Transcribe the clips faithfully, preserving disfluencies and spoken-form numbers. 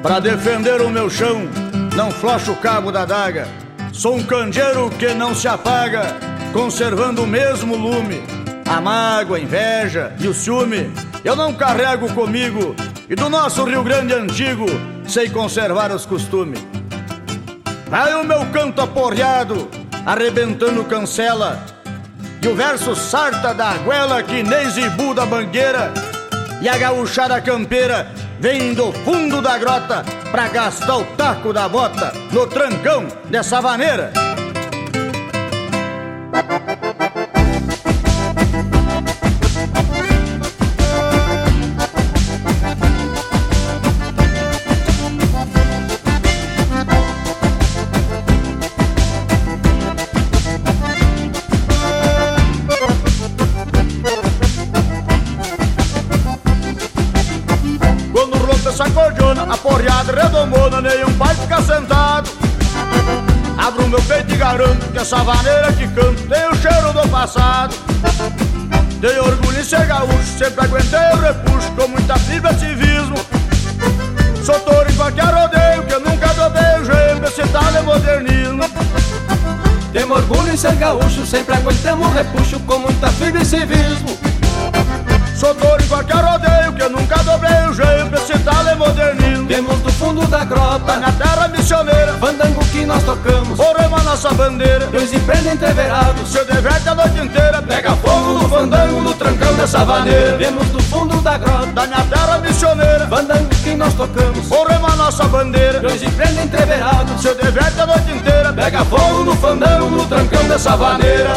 Pra defender o meu chão, não flocho o cabo da adaga. Sou um candeeiro que não se apaga, conservando o mesmo lume. A mágoa, a inveja e o ciúme eu não carrego comigo, e do nosso Rio Grande antigo sei conservar os costumes. Vai o meu canto aporreado, arrebentando cancela, e o verso sarta da arguela que nem zibu da bangueira. E a gaúchada campeira vem do fundo da grota pra gastar o taco da bota no trancão dessa vaneira. Essa cordiona, aporreada, redomona, nenhum pai fica sentado. Abro o meu peito e garanto que essa vaneira que canto tem o cheiro do passado. Tenho orgulho em ser gaúcho, sempre aguentei o repuxo com muita fibra e civismo. Sou touro em qualquer rodeio, que eu nunca dobrei o jeito, esse tal é modernismo. Temos orgulho em ser gaúcho, sempre aguentamos o repuxo com muita fibra e civismo. Sou touro em qualquer rodeio, que eu nunca dobrei o jeito, esse tal é modernismo. Temos do fundo da grota, na terra missioneira, fandango que nós tocamos, oremos a nossa bandeira. Dois empreendem entreverados, se diverte a noite inteira, pega fogo no fandango, no trancão dessa vaneira. Temos do fundo da grota, da minha terra missioneira, fandango que nós tocamos, oremos a nossa bandeira. Dois empreendem entreverados, se diverte a noite inteira, pega fogo no fandango, no trancão dessa vaneira.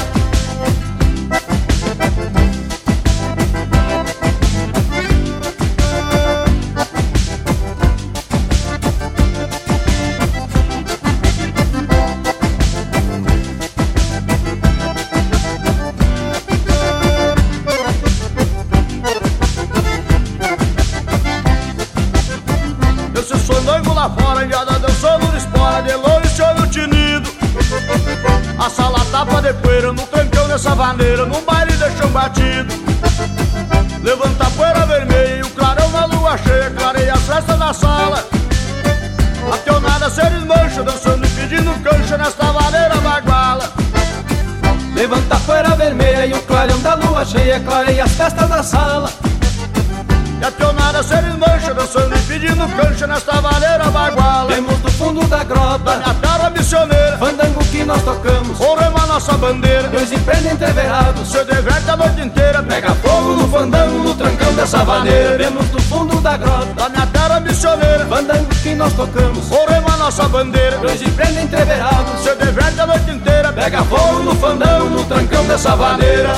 Fandango lá fora, indiada dançando de espora, de longe se ouve o tinido. A sala tapa de poeira, no trancão dessa vaneira, num baile de chão batido. Levanta a poeira vermelha e o clarão na lua cheia clareia as festas da sala. A tonada se desmancha, dançando e pedindo cancha nesta vaneira baguala. Levanta a poeira vermelha e o clarão da lua cheia clareia as festas da sala. E a tonada se desmancha, dançando e pedindo cancha nesta vaneira baguala. Temos do fundo da grota, da minha terra missioneira, fandango que nós tocamos, oremos a nossa bandeira. Dois empreendem entreverados, se diverte a noite inteira, pega fogo no fandango, no trancão dessa vaneira. Temos do fundo da grota, da minha terra missioneira, fandango que nós tocamos, oremos a nossa bandeira. Dois empreendem entreverados, se diverte a noite inteira, pega fogo no fandango, no trancão dessa vaneira.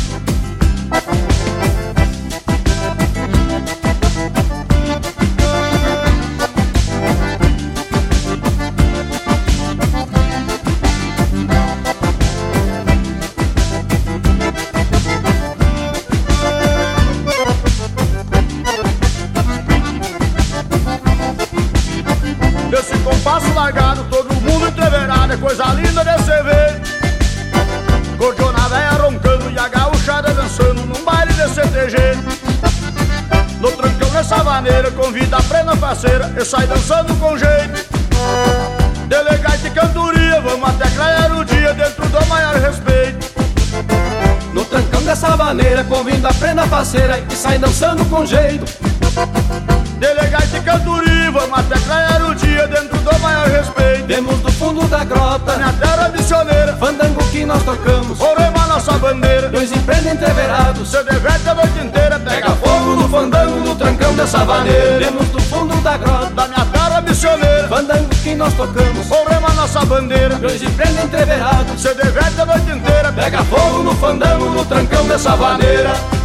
Desse compasso largado, todo mundo entreverado, é coisa linda de se ver. Cordiona véia roncando e a gaúchada dançando num baile de C T G. No trancão dessa vaneira, convida a prenda parceira e sai dançando com jeito. Delegate e cantoria, vamos até clarear o dia dentro do maior respeito. No trancão dessa vaneira, convida a prenda parceira e sai dançando com jeito. Delegate e cantoria, vamos até clarear o dia dentro do maior respeito. Temos do fundo da grota, na terra missioneira, fandango que nós tocamos, oremos a nossa bandeira. Dois empreendem entreverados, se diverte a noite inteira, pega fogo no fandango, no trancão dessa vaneira. Temos do fundo da grota, da minha terra missioneira, fandango que nós tocamos, oremos a nossa bandeira. Dois empreendem entreverados, se diverte a noite inteira, pega fogo no fandango, no trancão dessa vaneira.